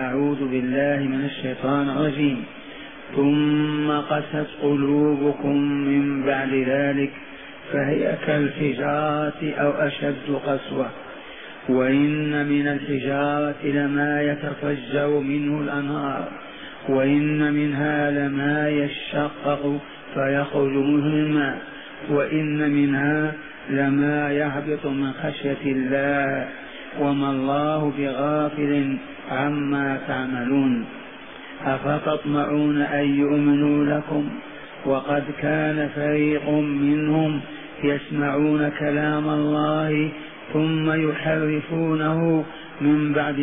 أعوذ بالله من الشيطان الرجيم. ثم قست قلوبكم من بعد ذلك فهي كالحجارة أو أشد قسوة، وإن من الحجارة لما يتفجر منه الأنهار، وإن منها لما يشقق فيخرج منه الماء، وإن منها لما يهبط من خشية الله، وما الله بغافل عما تعملون. أفتطمعون أن يؤمنوا لكم وقد كان فريق منهم يسمعون كلام الله ثم يحرفونه من بعد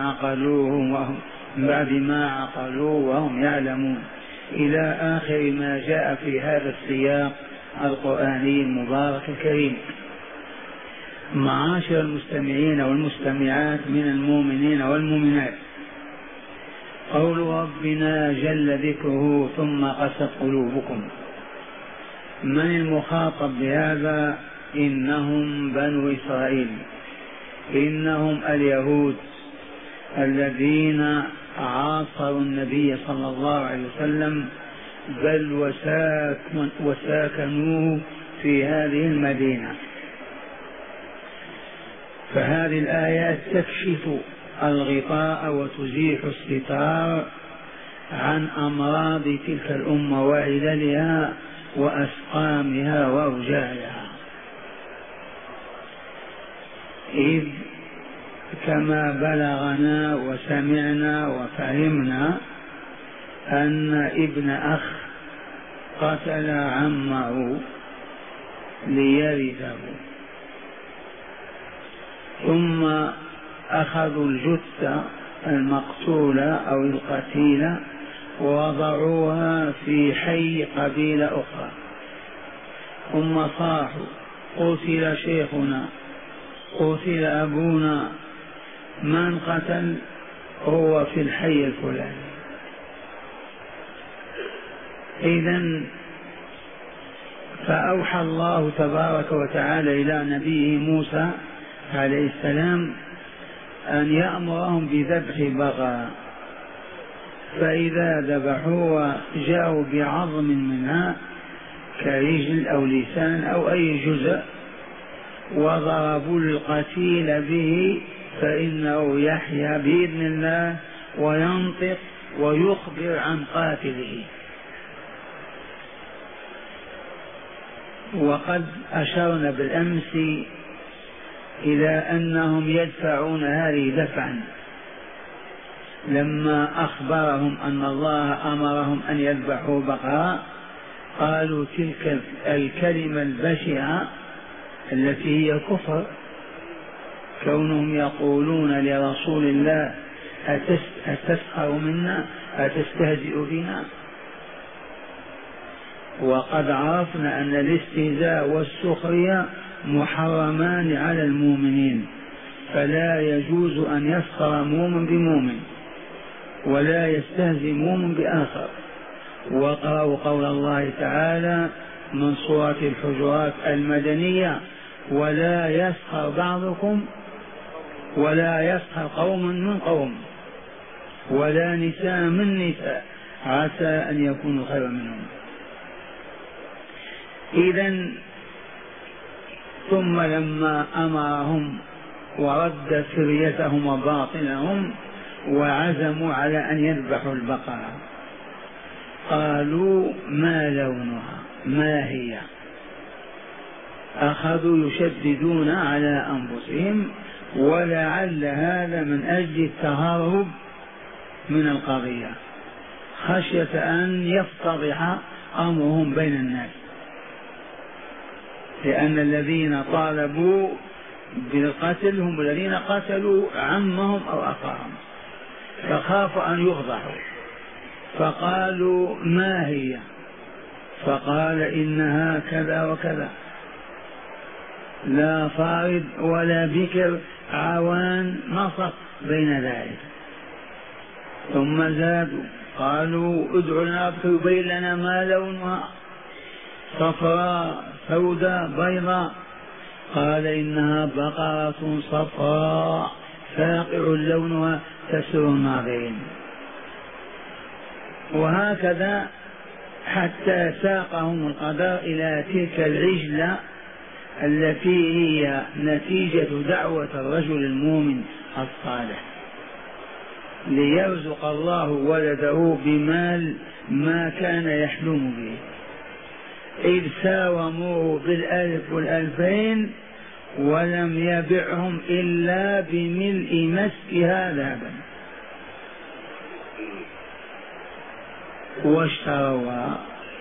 ما عقلوه وهم يعلمون، إلى آخر ما جاء في هذا السياق القرآني المبارك الكريم. معاشر المستمعين والمستمعات من المؤمنين والمؤمنات، قول ربنا جل ذكره ثم قست قلوبكم، من المخاطب بهذا؟ إنهم بنو إسرائيل، إنهم اليهود الذين عاصروا النبي صلى الله عليه وسلم، بل وساكنوه في هذه المدينة. فهذه الآيات تكشف الغطاء وتزيح الستار عن أمراض تلك الأمة وعللها وأسقامها وأوجاعها، إذ كما بلغنا وسمعنا وفهمنا أن ابن أخ قتل عمه ليرثه، ثم أخذوا الجثة المقتولة أو القتيلة ووضعوها في حي قبيلة أخرى، ثم صاحوا: قتل شيخنا، قتل أبونا. من قتل؟ هو في الحي الفلاني. إذن فأوحى الله تبارك وتعالى إلى نبيه موسى عليه السلام أن يأمرهم بذبح بقرة، فإذا ذبحوا وجاءوا بعظم منها كرجل أو لسان أو أي جزء وضربوا القتيل به، فإنه يحيا بإذن الله وينطق ويخبر عن قاتله. وقد أشرنا بالأمس إلى أنهم يدفعون هذه دفعا، لما أخبرهم أن الله أمرهم أن يذبحوا بقرة قالوا تلك الكلمة البشعة التي هي كفر، كونهم يقولون لرسول الله: أتسخر منا؟ أتستهزئ بنا؟ وقد عرفنا أن الاستهزاء والسخرية محرمان على المؤمنين، فلا يجوز أن يسخر مؤمن بمؤمن ولا يستهزئ مؤمن بآخر. وقرأوا قول الله تعالى من سورة الحجرات المدنية: ولا يسخر بعضكم ولا يسخر قوم من قوم ولا نساء من نساء عسى أن يكونوا خيرا منهم. إذن ثم لما أمرهم ورد سريتهم وباطنهم وعزموا على أن يذبحوا البقرة قالوا: ما لونها؟ ما هي؟ أخذوا يشددون على أنفسهم، ولعل هذا من أجل التهرب من القضية، خشية أن يفتضح أمرهم بين الناس، لأن الذين طالبوا بالقتل هم الذين قتلوا عمهم أو أخاهم، فخافوا أن يفضحوا، فقالوا: ما هي؟ فقال: إنها كذا وكذا، لا فارد ولا بكر، عوان نصف بين ذلك. ثم زادوا قالوا: ادع لنا يبين لنا ما لونها، صفراء سوداء بيضاء؟ قال: إنها بقرة صفراء فاقع لونها تسر الناظرين. وهكذا حتى ساقهم القدر إلى تلك العجلة التي هي نتيجة دعوة الرجل المؤمن الصالح، ليرزق الله ولده بمال ما كان يحلم به، إذ ساوموه بالألف والألفين ولم يبعهم إلا بملء مسكها ذهبا واشتروها.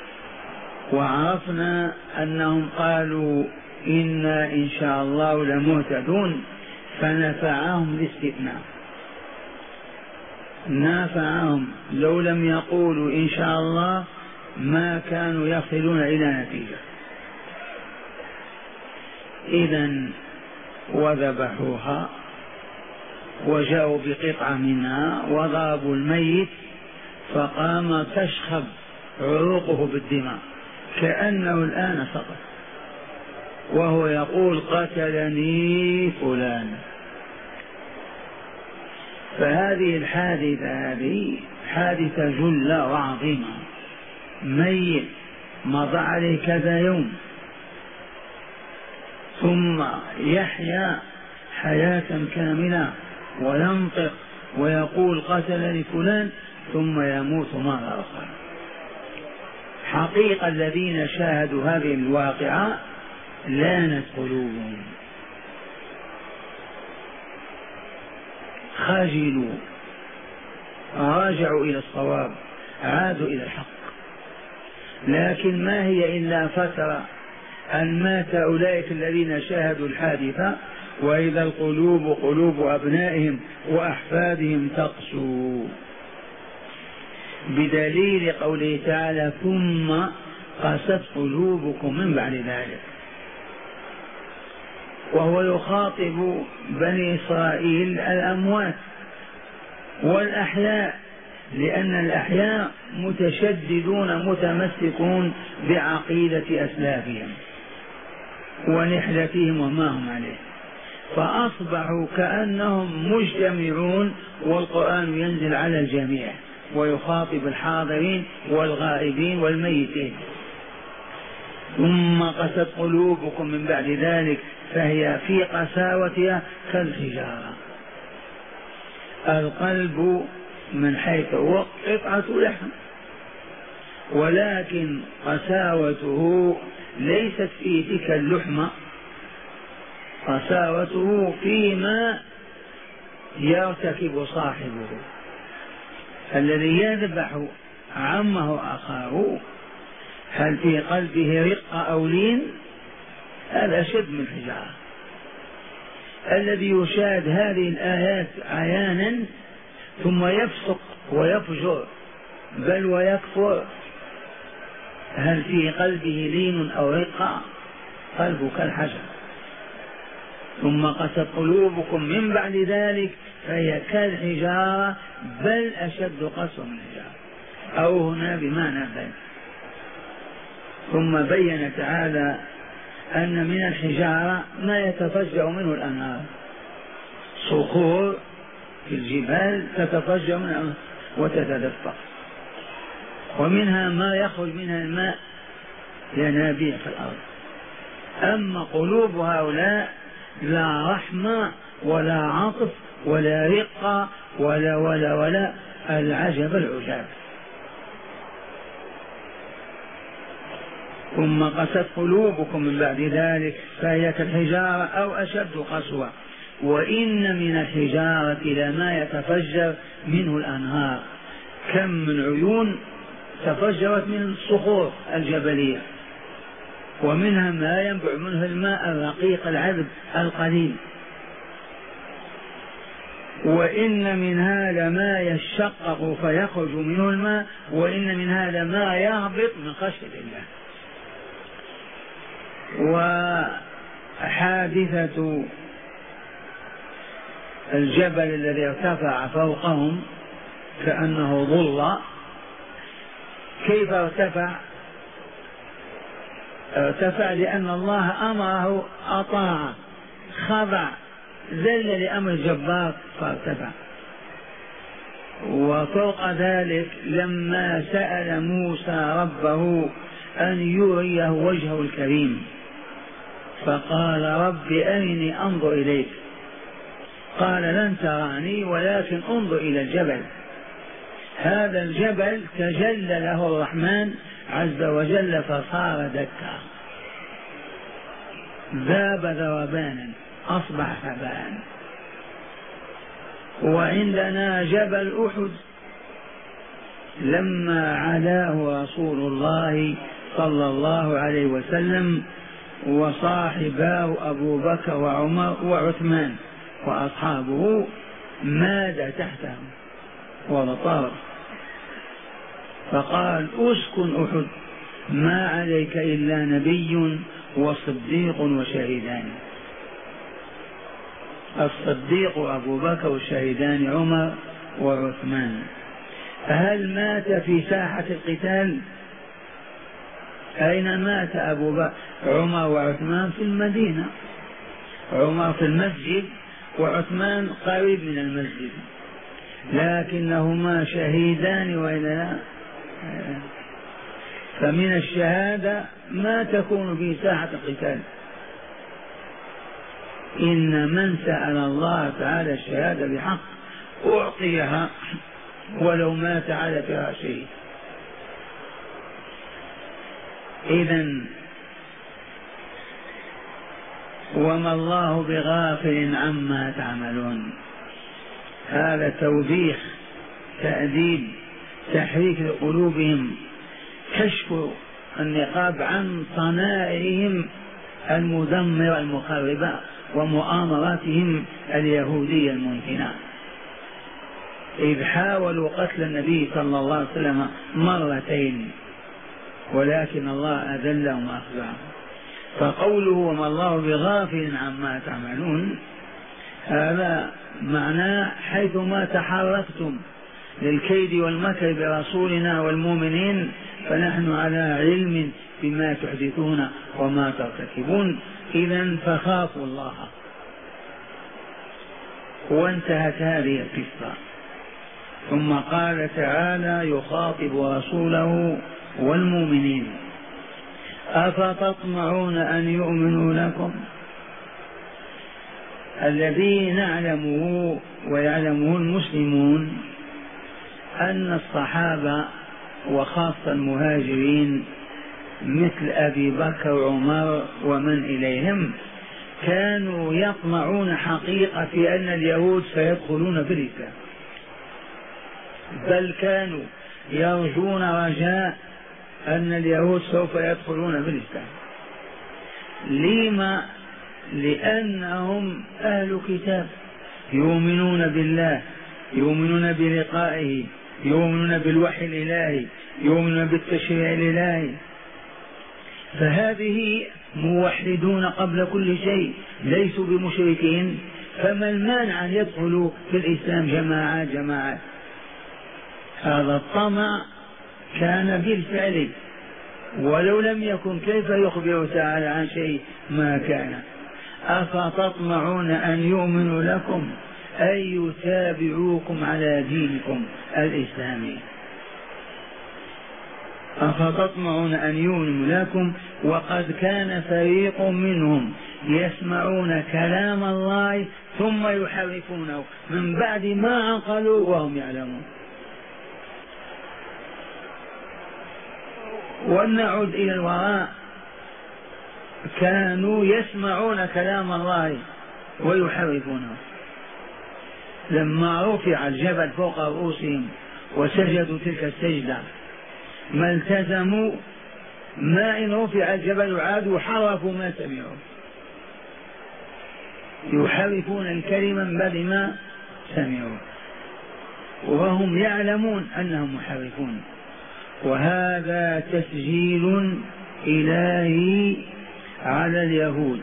وعرفنا أنهم قالوا إنا إن شاء الله لمهتدون، فنفعهم الاستثناء، نفعهم. لو لم يقولوا إن شاء الله ما كانوا يصلون إلى نتيجة. إذن وذبحوها وجاءوا بقطعة منها وضربوا الميت، فقام تشخب عروقه بالدماء كأنه الآن سقط، وهو يقول قتلني فلان. فهذه الحادثة هذه حادثة جلة وعظيمة، ميت مضى عليه كذا يوم ثم يحيا حياة كاملة وينطق ويقول قتلني فلان ثم يموت مرة أخرى. حقيقة الذين شاهدوا هذه الواقعة لانت قلوبهم، خجلوا، راجعوا إلى الصواب، عادوا إلى الحق. لكن ما هي إلا فترة أن مات أولئك الذين شاهدوا الحادثة، وإذا القلوب قلوب أبنائهم وأحفادهم تقسو، بدليل قوله تعالى ثم قست قلوبكم من بعد ذلك. وهو يخاطب بني إسرائيل الأموات والأحياء، لأن الأحياء متشددون متمسكون بعقيدة أسلافهم ونحلتهم وما هم عليه، فأصبحوا كأنهم مجتمعون والقرآن ينزل على الجميع ويخاطب الحاضرين والغائبين والميتين. ثم قست قلوبكم من بعد ذلك، فهي في قساوتها كالحجارة. القلب من حيث هو قطعة لحم، ولكن قساوته ليست في تلك اللحمة، قساوته فيما يرتكب صاحبه. الذي يذبح عمه أخاه هل في قلبه رقة أو لين؟ هذا شد من حجارة. الذي يشاهد هذه الآيات عيانا ثم يفسق ويفجر بل ويكفر، هل في قلبه لين أو رقة؟ قلبه كالحجر. ثم قست قلوبكم من بعد ذلك فهي كالحجارة بل أشد قسوة من الحجارة، أو هنا بمعنى بل. ثم بين تعالى أن من الحجارة ما يتفجر منه الأنهار، صخور في الجبال تتفجر منها وتتدفق، ومنها ما يخرج منها الماء ينابيع في الأرض. أما قلوب هؤلاء لا رحمة ولا عطف ولا رقة ولا العجب العجاب. ثم قست قلوبكم من بعد ذلك فهي كالحجارة أو أشد قسوة، وإن من الحجارة لما يتفجر منه الأنهار. كم من عيون تفجرت من الصخور الجبلية، ومنها ما ينبع منه الماء الرقيق العذب القليل. وإن منها لما يشقق فيخرج منه الماء، وإن منها لما يهبط من خشية الله. وحادثة الجبل الذي ارتفع فوقهم كأنه ظل، كيف ارتفع؟ ارتفع لأن الله أمره، أطاع، خضع ذل لأمر الجبار فارتفع. وفوق ذلك لما سأل موسى ربه أن يريه وجهه الكريم فقال رب أرني أنظر إليك، قال لن تراني ولكن انظر إلى الجبل. هذا الجبل تجلى له الرحمن عز وجل فصار دكا، ذاب ذربانا أصبح هباء. وعندنا جبل أحد لما علاه رسول الله صلى الله عليه وسلم وصاحباه أبو بكر وعمر وعثمان وأصحابه ماد تحته وطار، فقال اسكن أحد ما عليك إلا نبي وصديق وشهيدان. الصديق أبو بكر والشهيدان عمر وعثمان. هل مات في ساحة القتال؟ أين مات أبو بكر عمر وعثمان؟ في المدينة، عمر في المسجد وعثمان قريب من المسجد، لكنهما شهيدان وإلا. فمن الشهادة ما تكون في ساحة القتال. إن من سأل الله تعالى الشهادة بحق أعطيها ولو مات على فراشه. إذن وما الله بغافل عما تعملون. هذا توبيخ، تأديب، تحريك لقلوبهم، كشف النقاب عن صنائعهم المدمرة المخربة ومؤامراتهم اليهودية المنتنة، إذ حاولوا قتل النبي صلى الله عليه وسلم مرتين ولكن الله أذلهم وأخزاهم. فقوله وما الله بغافل عما تعملون هذا معناه حيثما تحركتم للكيد والمكر برسولنا والمؤمنين فنحن على علم بما تحدثون وما ترتكبون، إذن فخافوا الله. وانتهت هذه القصة. ثم قال تعالى يخاطب رسوله والمؤمنين أفتطمعون أن يؤمنوا لكم؟ الذي نعلمه ويعلمه المسلمون أن الصحابة وخاصة المهاجرين مثل أبي بكر وعمر ومن إليهم كانوا يطمعون حقيقة في أن اليهود سيدخلون في الإسلام، بل كانوا يرجون رجاء أن اليهود سوف يدخلون في الإسلام. لما؟ لأنهم أهل كتاب يؤمنون بالله، يؤمنون بلقائه، يؤمنون بالوحي الإلهي، يؤمنون بالتشريع الإلهي، فهذه موحدون قبل كل شيء، ليسوا بمشركين. فما المانع أن يدخلوا في الإسلام جماعات؟ هذا الطمع كان بالفعل، ولو لم يكن كيف يخبر تعالى عن شيء ما كان. أفتطمعون أن يؤمنوا لكم أي يتابعوكم على دينكم الإسلامي. أفتطمعون أن يؤمنوا لكم وقد كان فريق منهم يسمعون كلام الله ثم يحرفونه من بعد ما عقلوا وهم يعلمون. ونعود إلى الوراء، كانوا يسمعون كلام الله ويحرفونه. لما رفع الجبل فوق رؤوسهم وسجدوا تلك السجدة ما التزموا، ما إن رفع الجبل عادوا حرفوا ما سمعوا، يحرفون الكلمة من بعد ما سمعوا وهم يعلمون أنهم محرفون. وهذا تسجيل إلهي على اليهود،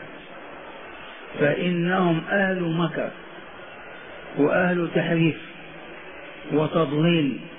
فإنهم أهل مكر وأهل تحريف وتضليل.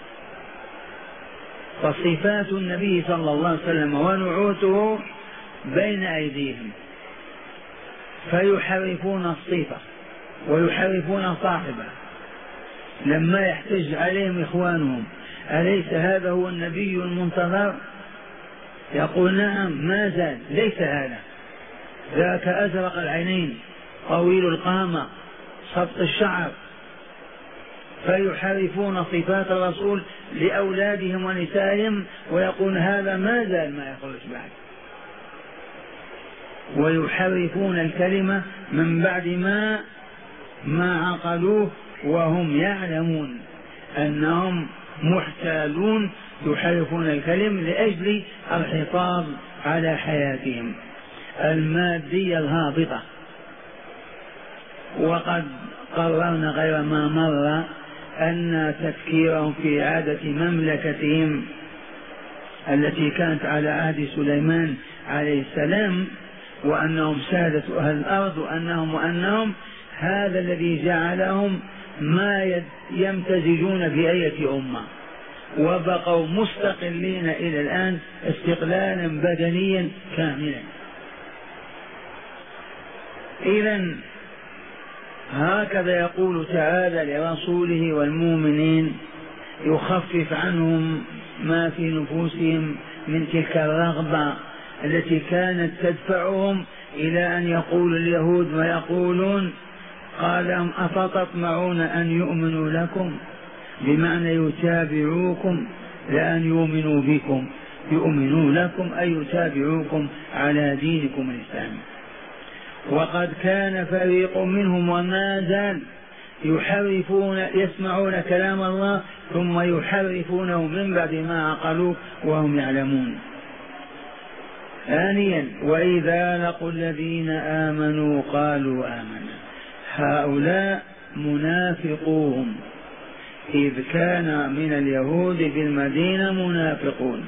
فصفات النبي صلى الله عليه وسلم ونعوته بين أيديهم، فيحرفون الصفة ويحرفون صاحبه. لما يحتج عليهم إخوانهم أليس هذا هو النبي المنتظر؟ يقول نعم ما زال ليس هذا، ذاك أزرق العينين طويل القامة صبط الشعر. فيحرفون صفات الرسول لأولادهم ونسائهم ويقول هذا ما زال ما يخرج بعد. ويحرفون الكلمة من بعد ما عقلوه وهم يعلمون أنهم محتالون. يحرفون الكلم لأجل الحفاظ على حياتهم المادية الهابطة. وقد قررنا غير ما مر أن تفكيرهم في إعادة مملكتهم التي كانت على عهد سليمان عليه السلام، وأنهم سادة أهل الأرض وأنهم هذا الذي جعلهم ما يمتزجون في أية أمة، وبقوا مستقلين إلى الآن استقلالا بدنيا كاملا. إذن هكذا يقول تعالى لرسوله والمؤمنين يخفف عنهم ما في نفوسهم من تلك الرغبة التي كانت تدفعهم إلى أن يقول اليهود ويقولون قال لهم أفتطمعون أن يؤمنوا لكم، بمعنى يتابعوكم لأن يؤمنوا بكم، يؤمنوا لكم أي يتابعوكم على دينكم الإسلامي. وقد كان فريق منهم وما زال يسمعون كلام الله ثم يحرفونه من بعد ما عقلوه وهم يعلمون. ثانيا وإذا لقوا الذين آمنوا قالوا آمنا. هؤلاء منافقوهم، إذ كان من اليهود بالمدينة منافقون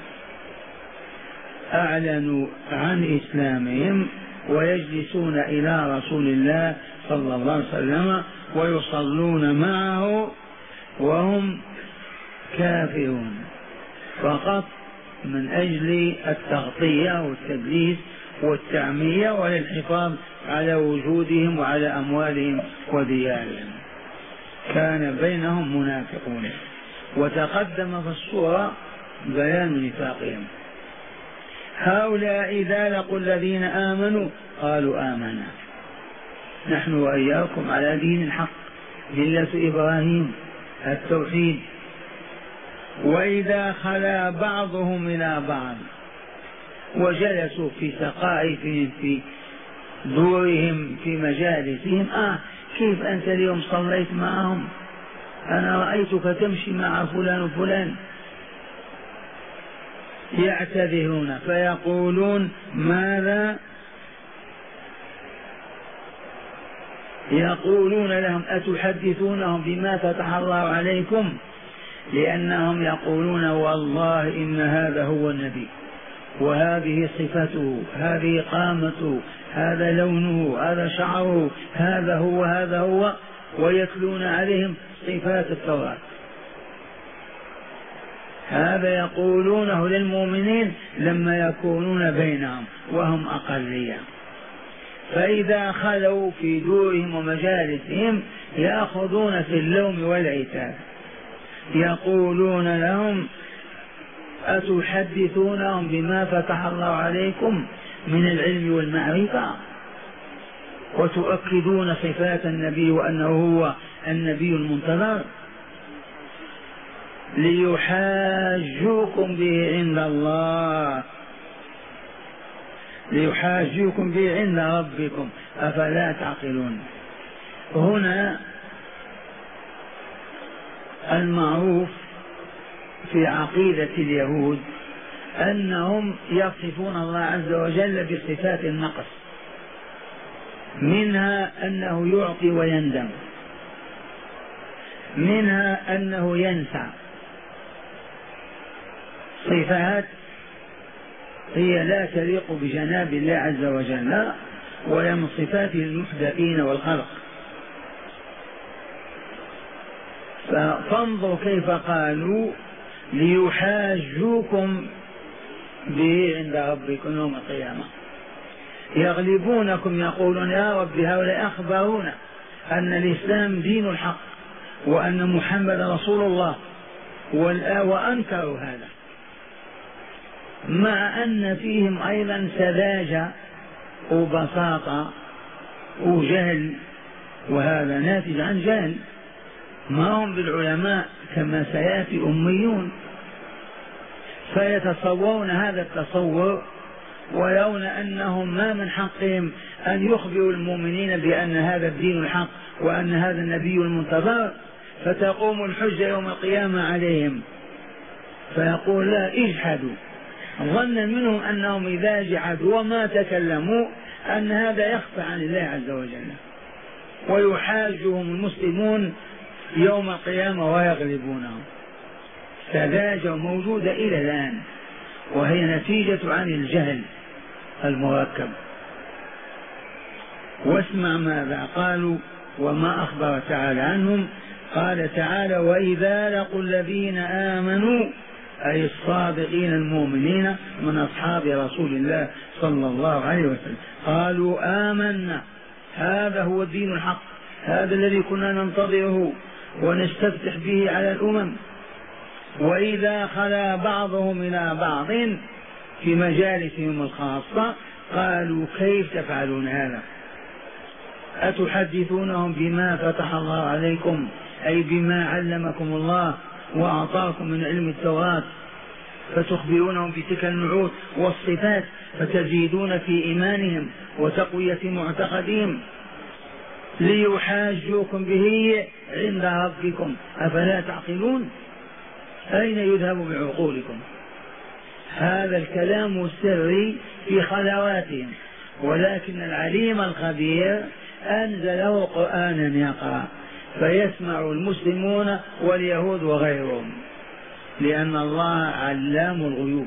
أعلنوا عن إسلامهم ويجلسون إلى رسول الله صلى الله عليه وسلم ويصلون معه وهم كافرون فقط من أجل التغطية والتدليس والتعمية وللحفاظ على وجودهم وعلى أموالهم وديارهم. كان بينهم منافقون، وتقدم في السورة بيان نفاقهم. هؤلاء إذا لقوا الذين آمنوا قالوا آمنا نحن وإياكم على دين الحق ملة إبراهيم التوحيد. وإذا خلا بعضهم إلى بعض وجلسوا في سقائفهم في دورهم في مجالسهم كيف أنت اليوم صليت معهم؟ أنا رأيتك تمشي مع فلان وفلان. يعتذرون فيقولون ماذا؟ يقولون لهم أتحدثونهم بما فتح الله عليكم؟ لأنهم يقولون والله إن هذا هو النبي وهذه صفته، هذه قامته، هذا لونه، هذا شعره، هذا هو، ويتلون عليهم صفات التوراة. هذا يقولونه للمؤمنين لما يكونون بينهم وهم أقلية. فإذا خلوا في دورهم ومجالسهم يأخذون في اللوم والعتاب. يقولون لهم أتحدثونهم بما فتح الله عليكم من العلم والمعرفة وتؤكدون صفات النبي وأنه هو النبي المنتظر ليحاجوكم به عند الله، ليحاجوكم به عند ربكم أفلا تعقلون. هنا المعروف في عقيدة اليهود أنهم يصفون الله عز وجل بصفات النقص، منها أنه يعطي ويندم، منها أنه ينسى، صفات هي لا تليق بجناب الله عز وجل ولا من صفاته المحدثين والخلق. فانظروا كيف قالوا ليحاجوكم به عند ربكم يوم القيامة. يغلبونكم يقولون يا رب هؤلاء أخبرونا أن الإسلام دين الحق وأن محمد رسول الله وأنكروا هذا، مع أن فيهم أيضا سذاجة وبساطة وجهل، وهذا ناتج عن جهل، ما هم بالعلماء كما سيأتي أميون، فيتصورون هذا التصور ويرون أنهم ما من حقهم أن يخبروا المؤمنين بأن هذا الدين الحق وأن هذا النبي المنتظر، فتقوم الحجة يوم القيامة عليهم، فيقول لا اجحدوا، ظنا منهم أنهم إذا جحدوا وما تكلموا أن هذا يخفى عن الله عز وجل، ويحاجهم المسلمون يوم القيامة ويغلبونهم. سذاجة موجودة إلى الآن، وهي نتيجة عن الجهل المركب. واسمع ماذا قالوا وما أخبر تعالى عنهم. قال تعالى وإذا لقوا الذين آمنوا أي الصادقين المؤمنين من أصحاب رسول الله صلى الله عليه وسلم قالوا آمنا، هذا هو الدين الحق، هذا الذي كنا ننتظره ونستفتح به على الأمم. وإذا خلا بعضهم إلى بعض في مجالسهم الخاصة قالوا كيف تفعلون هذا؟ أتحدثونهم بما فتح الله عليكم، أي بما علمكم الله وأعطاكم من علم التوراة، فتخبرونهم بتلك النعوت والصفات فتزيدون في إيمانهم وتقوية معتقدهم ليحاجوكم به عند ربكم، أفلا تعقلون؟ أين يذهب بعقولكم؟ هذا الكلام السري في خلواتهم، ولكن العليم الخبير أنزله قرآنا يقرأ فيسمع المسلمون واليهود وغيرهم، لأن الله علام الغيوب.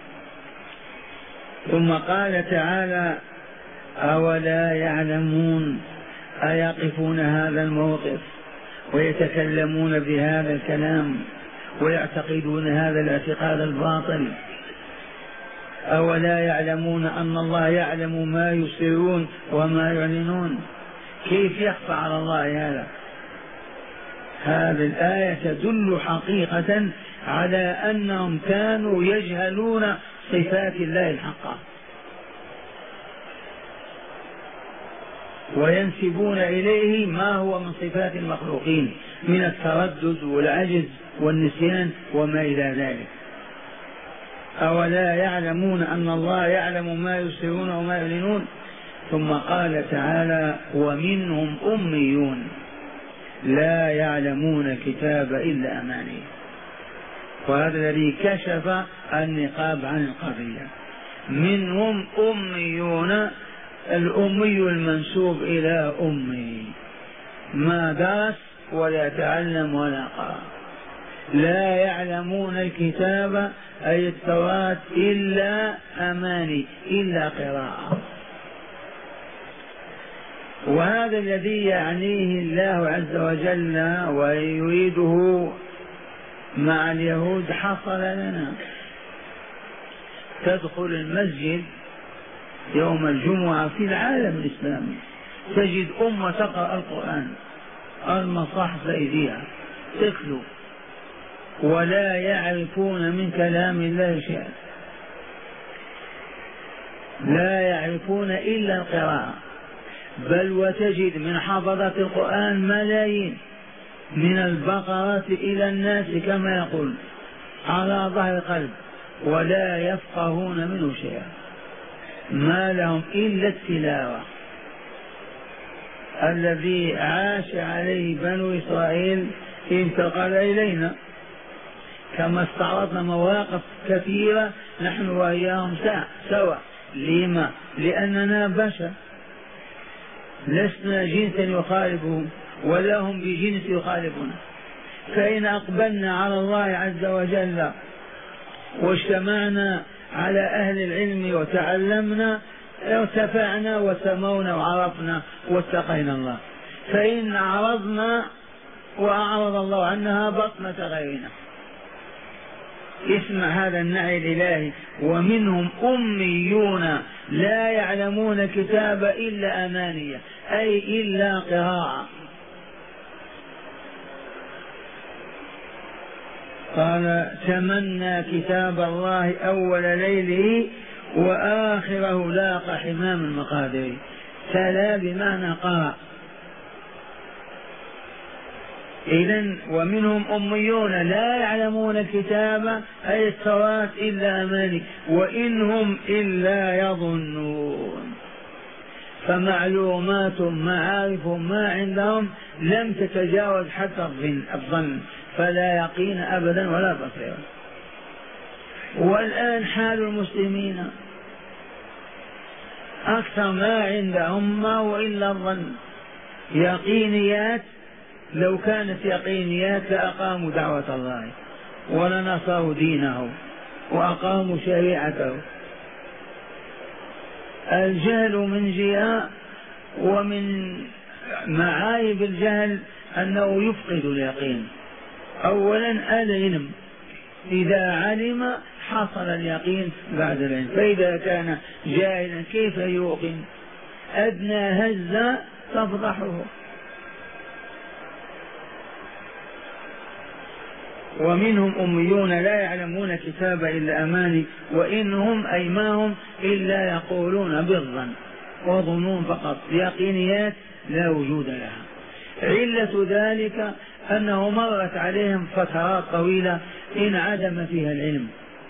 ثم قال تعالى أولا يعلمون، أيقفون هذا الموقف ويتكلمون بهذا الكلام ويعتقدون هذا الاعتقاد الباطل؟ أولا يعلمون أن الله يعلم ما يسرون وما يعلنون؟ كيف يخفى على الله هذا؟ هذه الآية تدل حقيقة على أنهم كانوا يجهلون صفات الله الحقة وينسبون إليه ما هو من صفات المخلوقين من التردد والعجز والنسيان وما إلى ذلك. أولا يعلمون أن الله يعلم ما يسرون وما يعلنون. ثم قال تعالى ومنهم أميون لا يعلمون الكتاب إلا أماني، وهذا الذي كشف النقاب عن القضية. منهم أميون، الأمي المنسوب إلى أمي، ما درس ولا تعلم ولا قرأ، لا يعلمون الكتاب أي التوراة إلا أماني، إلا قراءة. وهذا الذي يعنيه الله عز وجل ويريده مع اليهود حصل لنا. تدخل المسجد يوم الجمعة في العالم الإسلامي تجد أمة تقرأ القرآن، المصاحف بأيديها تتلو ولا يعرفون من كلام الله شيئا، لا يعرفون إلا القراءة. بل وتجد من حفظة القرآن ملايين من البقرة إلى الناس كما يقول على ظهر قلب، ولا يفقهون منه شيئا، ما لهم إلا التلاوة. الذي عاش عليه بنو إسرائيل انتقل إلينا، كما استعرضنا مواقف كثيرة نحن وإياهم سوا. لما؟ لأننا بشر، لسنا جنسا يخالفهم ولا هم بجنس يخالفنا. فإن أقبلنا على الله عز وجل واجتمعنا على أهل العلم وتعلمنا ارتفعنا وسمونا وعرفنا واتقينا الله. فإن أعرضنا وأعرض الله عنها بطنة غيرنا. اسمع هذا النعي الإلهي: ومنهم أميون لا يعلمون كتاب إلا أمانية، أي إلا قراءة. قال: تمنى كتاب الله أول ليله وآخره لاق حمام المقادير. تلا بمعنى قرأ. إذن ومنهم أميون لا يعلمون الكتاب أي التوراة إلا أماني وإنهم إلا يظنون. فمعلومات معارف ما عندهم لم تتجاوز حتى الظن، فلا يقين أبدا ولا بصيرة. والآن حال المسلمين أكثر ما عندهم ما هو إلا الظن، يقينيات. لو كانت يقينيات لأقاموا دعوة الله ولنصروا دينه وأقاموا شريعته. الجهل من جهة، ومن معايب الجهل أنه يفقد اليقين. أولا العلم، إذا علم حصل اليقين بعد العلم، فإذا كان جاهلا كيف يوقن؟ أدنى هزة تفضحه. ومنهم أميون لا يعلمون كتاب إلا أماني وإنهم أي ما هم إلا يقولون بالظن وظنون فقط، يقينيات لا وجود لها. علة ذلك أنه مرت عليهم فترات طويلة انعدم فيها العلم.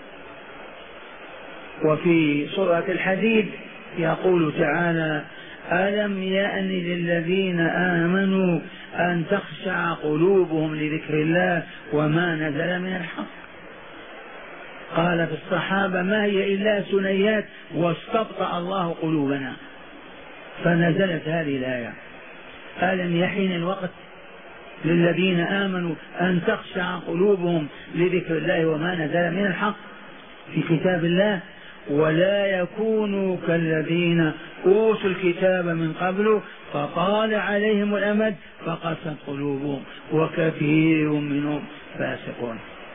وفي سورة الحديد يقول تعالى: ألم يأن للذين آمنوا أن تخشع قلوبهم لذكر الله وما نزل من الحق. قال في الصحابة: ما هي إلا ثنيات واستبطأ الله قلوبنا، فنزلت هذه الآية: ألم يحين الوقت للذين آمنوا أن تخشع قلوبهم لذكر الله وما نزل من الحق في كتاب الله، ولا يكونوا كالذين أوتوا الكتاب من قبل فطال عليهم الأمد فقست قلوبهم وكثير منهم فاسقون.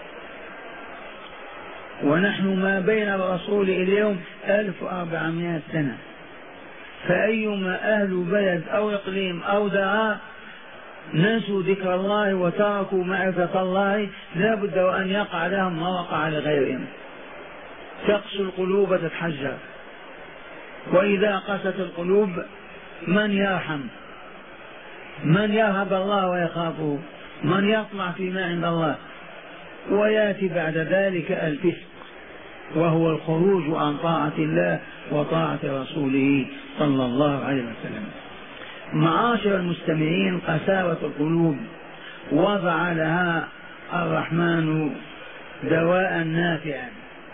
ونحن ما بين الرسول اليوم 1400 سنة، فأيما أهل بلد أو إقليم أو دعاء نسوا ذكر الله وتركوا معرفة الله لا بد وأن يقع لهم ما وقع لغيرهم. تقسو القلوب تتحجر، وإذا قست القلوب من يرحم؟ من يرهب الله ويخافه؟ من يطمع فيما عند الله؟ ويأتي بعد ذلك الفسق، وهو الخروج عن طاعة الله وطاعة رسوله صلى الله عليه وسلم. معاشر المستمعين، قساوة القلوب وضع لها الرحمن دواء نافعا.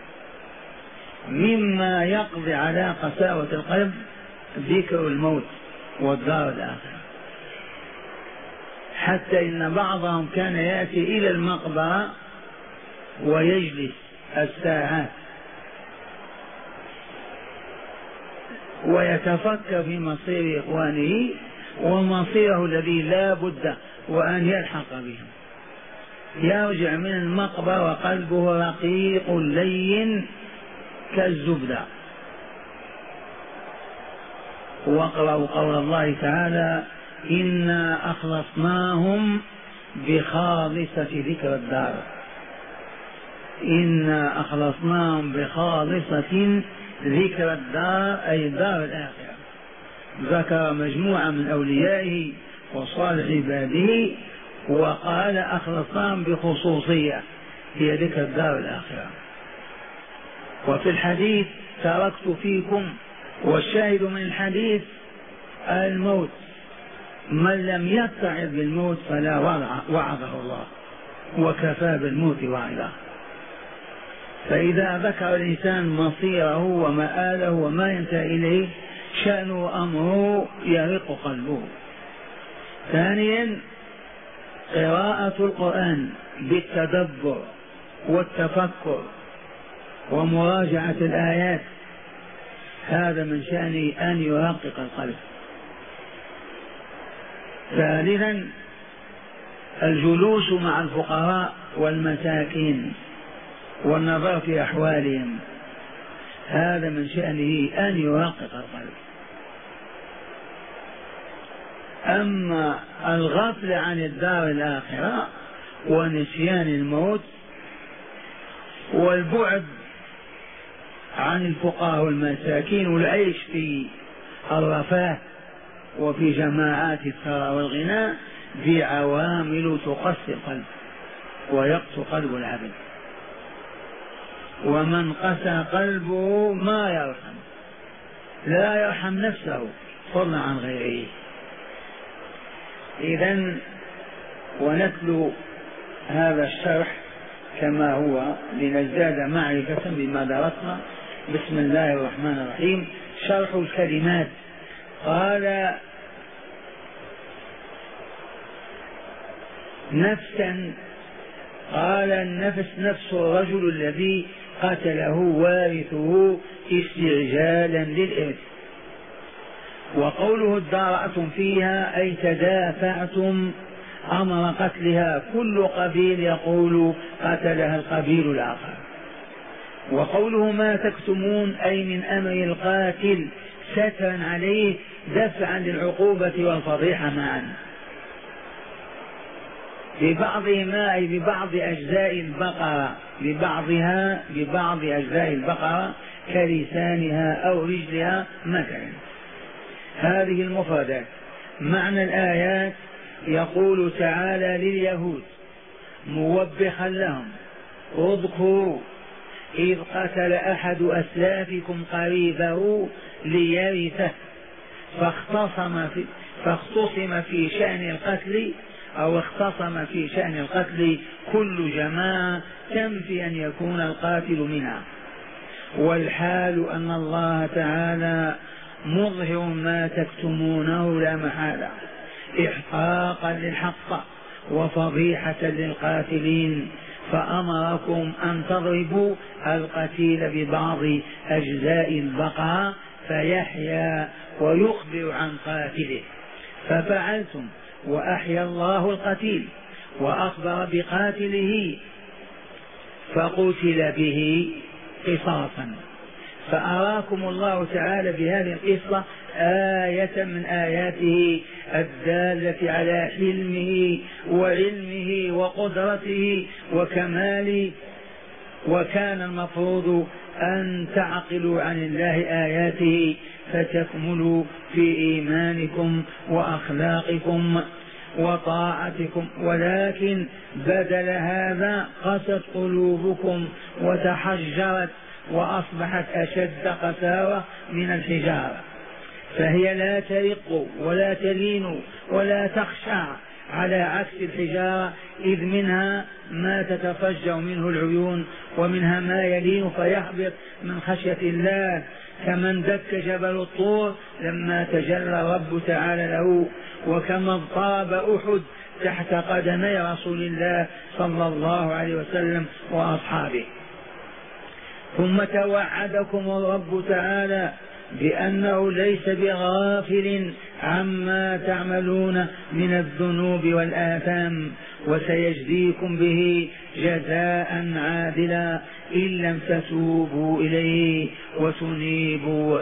مما يقضي على قساوة القلب ذكر الموت والدار الآخرة، حتى إن بعضهم كان يأتي إلى المقبرة ويجلس الساعات ويتفكر في مصير إخوانه ومصيره الذي لا بد وأن يلحق بهم. يرجع من المقبرة وقلبه رقيق لين كالزبدة. واقرأوا قول الله تعالى: إنا أخلصناهم بخالصة ذكر الدار. إنا أخلصناهم بخالصة ذكر الدار أي دار الآخرة. ذكر مجموعة من أوليائه وصالح عباده وقال أخلصناهم بخصوصية هي ذكر الدار الآخرة. وفي الحديث: تركت فيكم، والشاهد من الحديث الموت، من لم يتعظ بالموت فلا وعظه الله، وكفى بالموت وعظا. فإذا ذكر الإنسان مصيره ومآله وما ينتهي إليه شأنه وأمره يرق قلبه. ثانيا قراءة القرآن بالتدبر والتفكر ومراجعة الآيات، هذا من شأنه أن يرقق القلب. ثالثا الجلوس مع الفقراء والمساكين والنظر في أحوالهم، هذا من شأنه أن يرقق القلب. أما الغفل عن الدار الآخرة ونسيان الموت والبعد عن الفقراء والمساكين والعيش في الرفاه وفي جماعات الثراء والغنى، ذي عوامل تقسي القلب ويقسو قلب العبد. ومن قسى قلبه ما يرحم، لا يرحم نفسه فضلا عن غيره. إذن ونتلو هذا الشرح كما هو لنزداد معرفة بما درسنا. بسم الله الرحمن الرحيم. شرح الكلمات. قال نفسا، قال النفس نفس الرجل الذي قتله وارثه استعجالا للإرث. وقوله ادارأتم فيها أي تدافعتم أمر قتلها، كل قبيل يقول قتلها القبيل الآخر. وقوله ما تكتمون أي من أمر القاتل سترا عليه دفعا للعقوبة والفضيحة معا. ببعضهما أي ببعض أجزاء البقرة، ببعض أجزاء البقرة كلسانها أو رجلها مثلا. هذه المفردات. معنى الآيات يقول تعالى لليهود موبخا لهم اذكروا إذ قتل أحد أسلافكم قريبه ليرثه فاختصم في شأن القتل، أو اختصم في شأن القتل كل جماعة تنفي أن يكون القاتل منها. والحال أن الله تعالى مظهر ما تكتمونه لا محالة إحقاقا للحق وفضيحة للقاتلين، فأمركم أن تضربوا القتيل ببعض أجزاء البقرة فيحيا ويخبر عن قاتله، ففعلتم وأحيا الله القتيل وأخبر بقاتله فقتل به قصاصا. فأراكم الله تعالى بهذه القصة آية من آياته الدالة على حلمه وعلمه وقدرته وكماله. وكان المفروض أن تعقلوا عن الله آياته فتكملوا في إيمانكم وأخلاقكم وطاعتكم، ولكن بدل هذا قست قلوبكم وتحجرت وأصبحت أشد قساوة من الحجارة، فهي لا ترق ولا تلين ولا تخشع، على عكس الحجارة، إذ منها ما تتفجر منه العيون ومنها ما يلين فيهبط من خشية الله، كمن دك جبل الطور لما تجلى رب تعالى له، وكما اضطرب أحد تحت قدمي رسول الله صلى الله عليه وسلم وأصحابه. ثم توعدكم الرب تعالى بأنه ليس بغافل عما تعملون من الذنوب والآثام، وسيجزيكم به جزاء عادلا إن لم تتوبوا إليه وتنيبوا.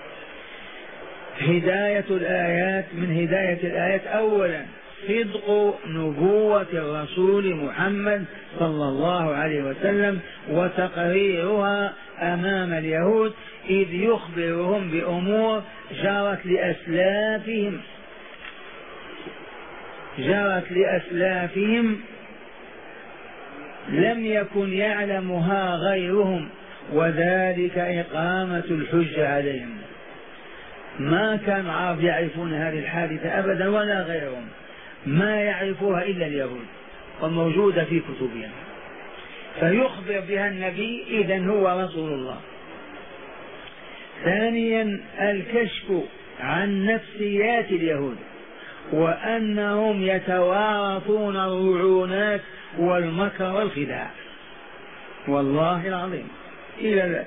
هداية الآيات. من هداية الآيات أولا صدق نبوة الرسول محمد صلى الله عليه وسلم وتقريرها أمام اليهود، إذ يخبرهم بأمور جرت لأسلافهم لم يكن يعلمها غيرهم، وذلك إقامة الحجة عليهم. ما كان العرب يعرفون هذه الحادثة أبدا ولا غيرهم، ما يعرفوها إلا اليهود وموجودة في كتبهم، فيخبر بها النبي، إذن هو رسول الله. ثانيا الكشف عن نفسيات اليهود، وأنهم يتوارثون الرعونات والمكر والخداع، والله العظيم إلى ذلك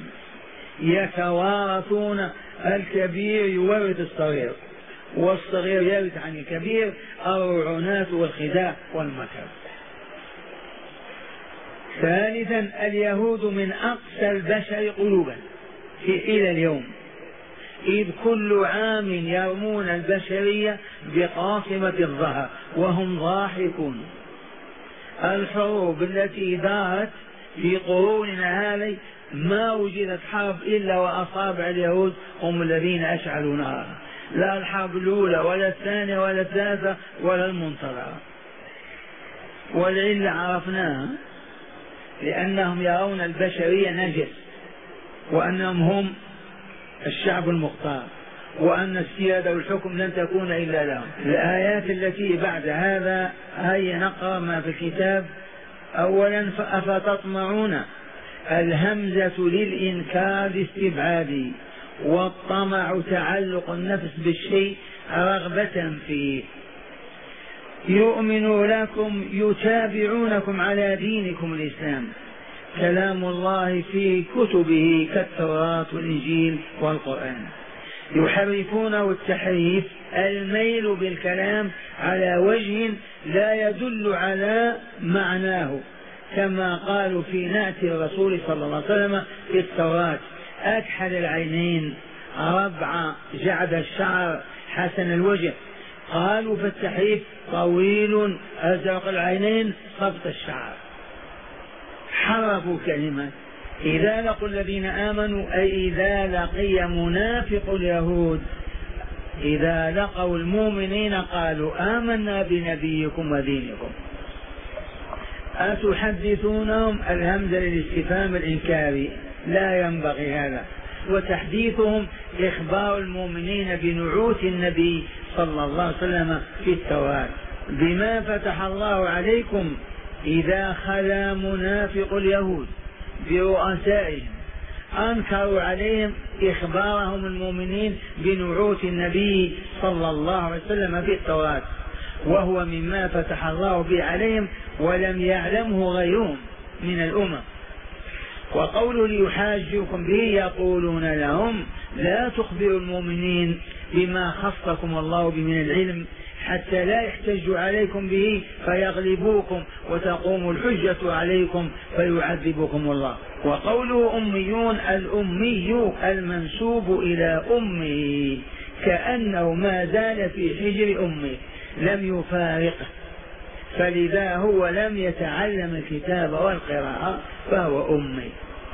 يتوارثون، الكبير يورث الصغير والصغير يرث عن الكبير، الرعونات والخداع والمكر. ثالثا اليهود من أقسى البشر قلوبا إلى اليوم، إذ كل عام يرمون البشرية بقاصمة الظهر وهم ضاحكون. الحروب التي دارت في قروننا هذه ما وجدت حرب إلا وأصابع اليهود هم الذين أشعلوا نارها، لا الحرب الأولى ولا الثانية ولا الثالثة ولا المنتظرة. والعلة عرفناها، لأنهم يرون البشرية نجس، وأنهم هم الشعب المختار، وأن السيادة والحكم لن تكون إلا لهم. الآيات التي بعد هذا هيا نقرأ ما في الكتاب. أولا أفتطمعون، الهمزة للإنكار استبعادي، والطمع تعلق النفس بالشيء رغبة فيه. يؤمن لكم يتابعونكم على دينكم الإسلام، كلام الله في كتبه كالتوراة والإنجيل والقرآن. يحرفونه التحريف، الميل بالكلام على وجه لا يدل على معناه، كما قالوا في نعت الرسول صلى الله عليه وسلم في التوراة: أكحل العينين، ربع جعد الشعر، حسن الوجه. قالوا في التحريف: طويل أزرق العينين، صبت الشعر. حرفوا كلمة. إذا لقوا الذين آمنوا، أي إذا لقي منافق اليهود، إذا لقوا المؤمنين قالوا آمنا بنبيكم ودينكم. أتحدثونهم، الهمزة للاستفهام الإنكاري، لا ينبغي هذا. وتحديثهم إخبار المؤمنين بنعوت النبي صلى الله عليه وسلم في التوراة: بما فتح الله عليكم إذا خلا منافق اليهود برؤسائهم. أنكروا عليهم إخبارهم المؤمنين بنعوت النبي صلى الله عليه وسلم في التوراة، وهو مما فتح الله به عليهم ولم يعلمه غيرهم من الأمم. وقوله ليحاجوكم به، يقولون لهم: لا تخبروا المؤمنين بما خصكم الله به من العلم حتى لا يحتجوا عليكم به فيغلبوكم وتقوم الحجة عليكم فيعذبكم الله. وقوله أميون، الأمي المنسوب إلى أمه، كأنه ما زال في حجر أمه لم يفارقه، فلذا هو لم يتعلم الكتاب والقراءة فهو أمي.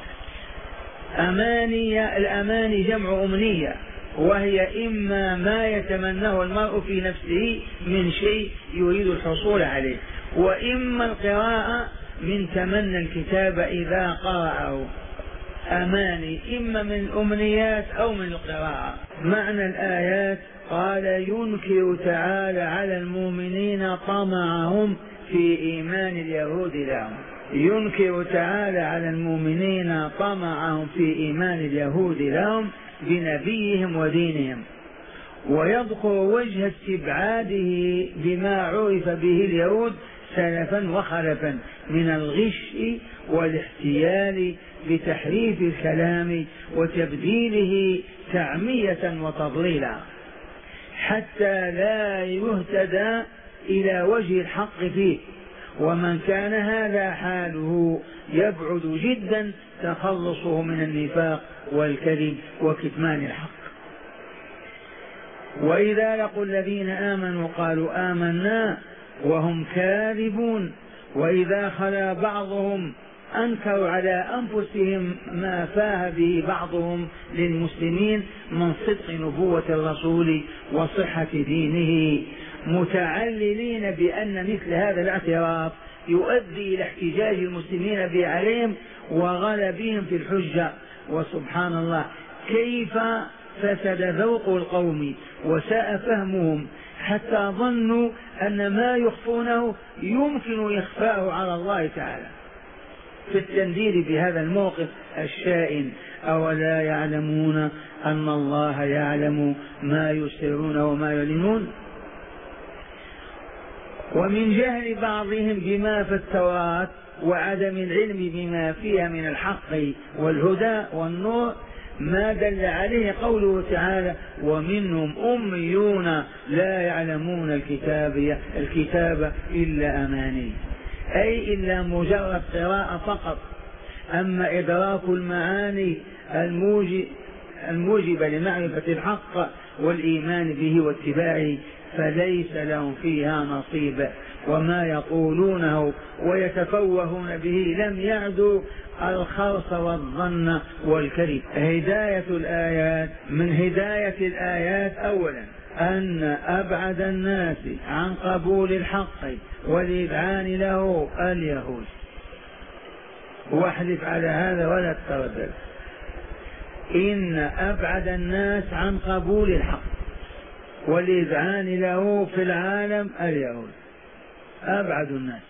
أماني، الأماني جمع أمنية، وهي إما ما يتمناه المرء في نفسه من شيء يريد الحصول عليه، وإما القراءة من تمنى الكتاب إذا قرأه. أماني إما من الأمنيات أو من القراءة. معنى الآيات: قال ينكر تعالى على المؤمنين طمعهم في إيمان اليهود لهم. ينكر تعالى على المؤمنين طمعهم في إيمان اليهود لهم بنبيهم ودينهم، ويذكر وجه استبعاده بما عرف به اليهود سلفا وخلفا من الغش والاحتيال بتحريف الكلام وتبديله تعمية وتضليلا، حتى لا يهتدى إلى وجه الحق فيه. ومن كان هذا حاله يبعد جدا تخلصه من النفاق والكذب وكتمان الحق. وإذا لقوا الذين آمنوا قالوا آمنا وهم كاذبون، وإذا خلا بعضهم أنكروا على أنفسهم ما فاه به بعضهم للمسلمين من صدق نبوة الرسول وصحة دينه، متعللين بأن مثل هذا الاعتراف يؤدي إلى احتجاج المسلمين به عليهم وغلبهم في الحجة. وسبحان الله، كيف فسد ذوق القوم وساء فهمهم حتى ظنوا أن ما يخفونه يمكن إخفاءه على الله تعالى في التنديد بهذا الموقف الشائن. أولا يعلمون أن الله يعلم ما يسرون وما يعلنون؟ ومن جهل بعضهم بما في التوراة وعدم العلم بما فيها من الحق والهدى والنور ما دل عليه قوله تعالى: ومنهم أميون لا يعلمون الكتاب إلا أماني. أي إلا مجرد قراءة فقط. أما إدراك المعاني الموجبة لمعرفة الحق والإيمان به واتباعه فليس لهم فيها نصيب، وما يقولونه ويتفوهون به لم يعدوا الخرص والظن والكذب. هداية الآيات، من هداية الآيات أولا أن أبعد الناس عن قبول الحق والإذعان له اليهود، واحلف على هذا ولا تتردد، إن أبعد الناس عن قبول الحق والإذعان له في العالم اليهود، أبعد الناس.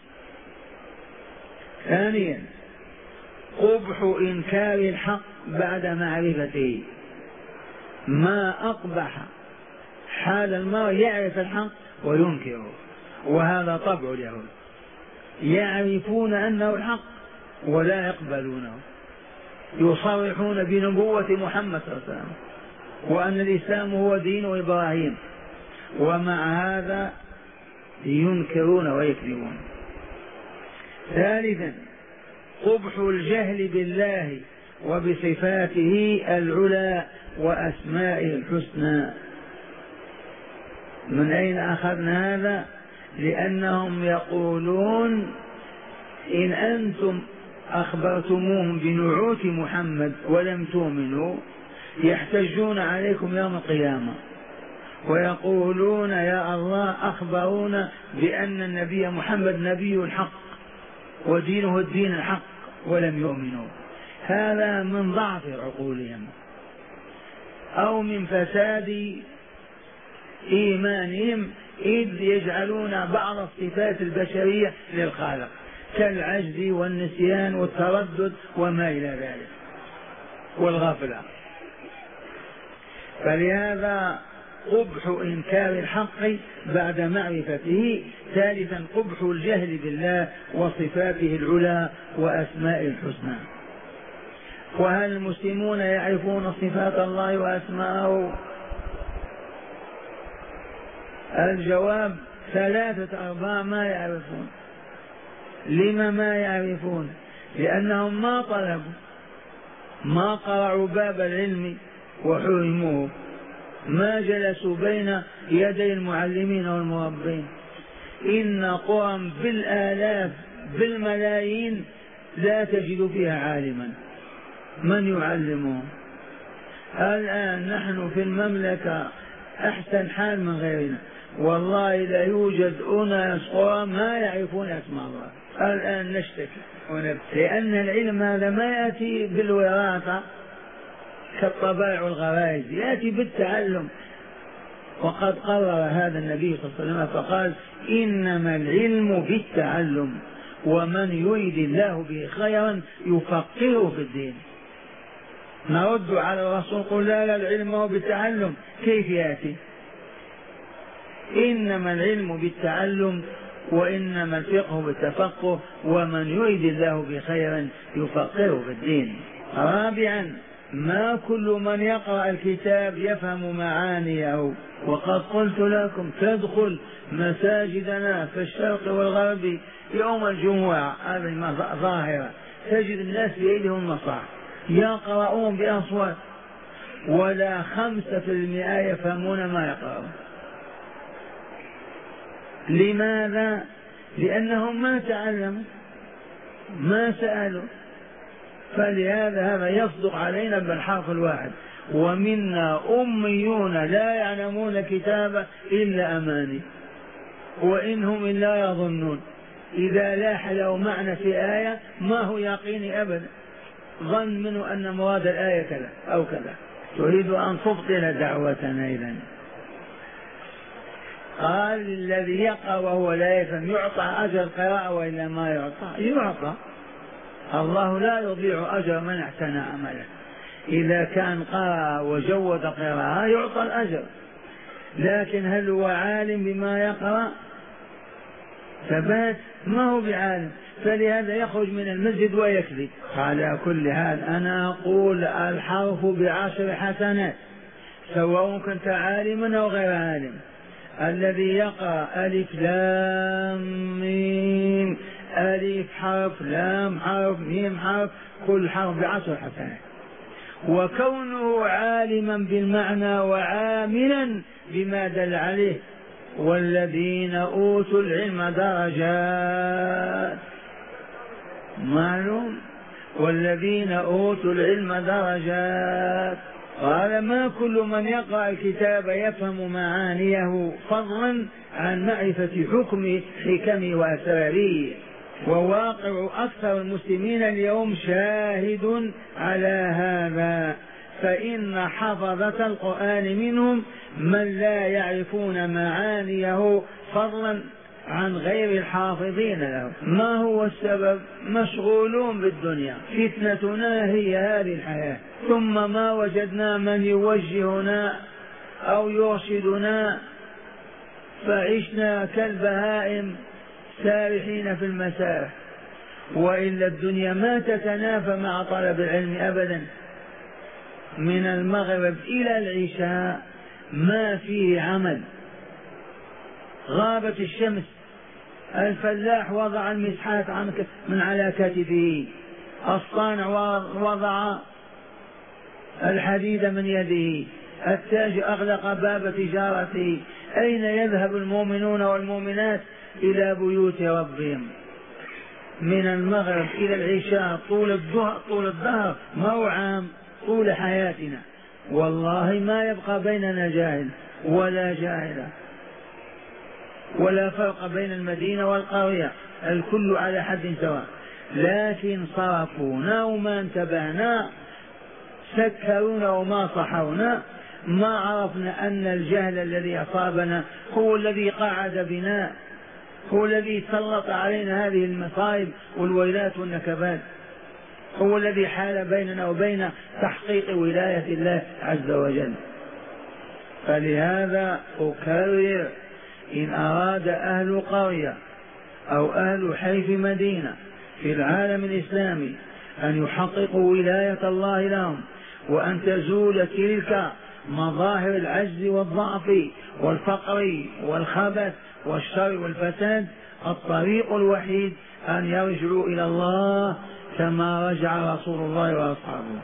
ثانيا قبح إنكار الحق بعد معرفته، ما أقبح حال المرء يعرف الحق وينكره، وهذا طبع اليهود، يعرفون أنه الحق ولا يقبلونه، يصرحون بنبوة محمد صلى الله عليه وسلم وأن الإسلام هو دين إبراهيم، ومع هذا ينكرون ويكذبون. ثالثا قبح الجهل بالله وبصفاته العلى وأسمائه الحسنى. من أين أخذنا هذا؟ لأنهم يقولون إن أنتم أخبرتموهم بنعوت محمد ولم تؤمنوا يحتجون عليكم يوم القيامة ويقولون يا الله أخبرونا بأن النبي محمد نبي الحق ودينه الدين الحق ولم يؤمنوا. هذا من ضعف عقولهم أو من فساد إيمانهم، إذ يجعلون بعض الصفات البشرية للخالق كالعجز والنسيان والتردد وما إلى ذلك والغفلة. فلهذا قبح إنكار الحق بعد معرفته. ثالثا قبح الجهل بالله وصفاته العلى وأسماء الحسنى. وهل المسلمون يعرفون صفات الله وأسماءه؟ الجواب 3/4 ما يعرفون. لما ما يعرفون؟ لأنهم ما طلبوا، ما قرعوا باب العلم وحرموه، ما جلسوا بين يدي المعلمين والمربين. إن قرى بالآلاف بالملايين لا تجد فيها عالما من يعلمهم. الآن نحن في المملكة أحسن حال من غيرنا، والله لا يوجد أناس قرى ما يعرفون أسماء الله. الآن نشتكي لأن العلم هذا ما يأتي بالوراثة كالطبائع والغرائز، يأتي بالتعلم. وقد قرر هذا النبي صلى الله عليه وسلم فقال إنما العلم بالتعلم ومن يريد الله به خيرا يفقهه في الدين. نرد على الرسول قل لا العلم هو بالتعلم، كيف يأتي؟ إنما العلم بالتعلم وإنما الفقه بالتفقه ومن يريد الله بخيرا يفقهه في الدين. رابعا ما كل من يقرأ الكتاب يفهم معانيه. وقد قلت لكم تدخل مساجدنا في الشرق والغرب يوم الجمعة هذه ظاهرة تجد الناس بأيديهم المصاحف يقرؤون بأصوات ولا 5% يفهمون ما يقرؤون. لماذا؟ لأنهم ما تعلموا ما سألوا. فلهذا هذا يصدق علينا بالحرف الواحد. ومنا أميون لا يعلمون كتابا إلا أماني وإنهم إلا يظنون. إذا لاح له معنى في آية ما هو يقيني أبدا، ظن منه أن مراد الآية كذا أو كذا. تريد أن تبطل دعوتنا إذن. قال الذي يقرأ وهو لا يفهم يعطى أجر القراءة وإلا ما يعطى. الله لا يضيع أجر من أحسن عمله. إذا كان قرأ وجود قراءة يعطى الأجر، لكن هل هو عالم بما يقرأ؟ ثبات ما هو بعالم، فلهذا يخرج من المسجد ويكذب. على كل حال أنا أقول الحرف ب10 حسنات سواء كنت عالما أو غير عالم. الذي يقرأ ألف لام ميم ألف حرف، لام حرف، ميم حرف، كل حرف ب10 حسنات. وكونه عالما بالمعنى وعاملا بما دل عليه. والذين أوتوا العلم درجات، معلوم، والذين أوتوا العلم درجات. قال ما كل من يقرأ الكتاب يفهم معانيه فضلا عن معرفة حكمه وأسراره. وواقع أكثر المسلمين اليوم شاهد على هذا، فإن حفظة القرآن منهم من لا يعرفون معانيه فضلا عن غير الحافظين له. ما هو السبب؟ مشغولون بالدنيا، فتنتنا هي هذه الحياة، ثم ما وجدنا من يوجهنا أو يرشدنا، فعشنا كالبهائم سارحين في المسارح. وإلا الدنيا ما تتنافى مع طلب العلم أبدا. من المغرب إلى العشاء ما فيه عمل، غابت الشمس، الفلاح وضع المسحات من على كتفه، الصانع وضع الحديد من يده، التاجر أغلق باب تجارته. أين يذهب المؤمنون والمؤمنات؟ إلى بيوت ربهم. من المغرب إلى العشاء طول الدهر، ما هو عام، طول حياتنا. والله ما يبقى بيننا جاهل ولا جاهلة، ولا فرق بين المدينة والقرية، الكل على حد سواء. لكن صرفونا وما انتبهنا، سكرونا وما صحونا، ما عرفنا أن الجهل الذي أصابنا هو الذي قعد بنا، هو الذي سلط علينا هذه المصائب والويلات والنكبات، هو الذي حال بيننا وبين تحقيق ولاية الله عز وجل. فلهذا أكرر، إن أراد أهل قرية أو أهل حي في مدينة في العالم الإسلامي أن يحققوا ولاية الله لهم، وأن تزول تلك مظاهر العجز والضعف والفقر والخبث والشر والفساد، الطريق الوحيد أن يرجعوا إلى الله كما رجع رسول الله وأصحابه،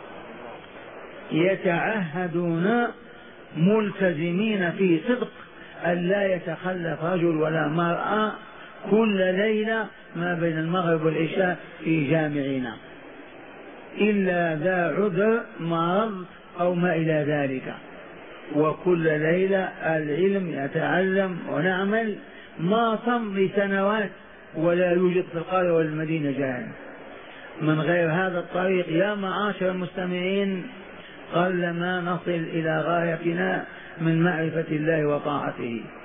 يتعهدون ملتزمين في صدق أن لا يتخلف رجل ولا مرأة كل ليلة ما بين المغرب والعشاء في جامعنا إلا ذا عذر مرض أو ما إلى ذلك. وكل ليلة العلم يتعلم ونعمل، ما تمضي سنوات ولا يوجد في القرية والمدينة جاهل. من غير هذا الطريق يا معاشر المستمعين قلما نصل إلى غايتنا من معرفة الله وطاعته.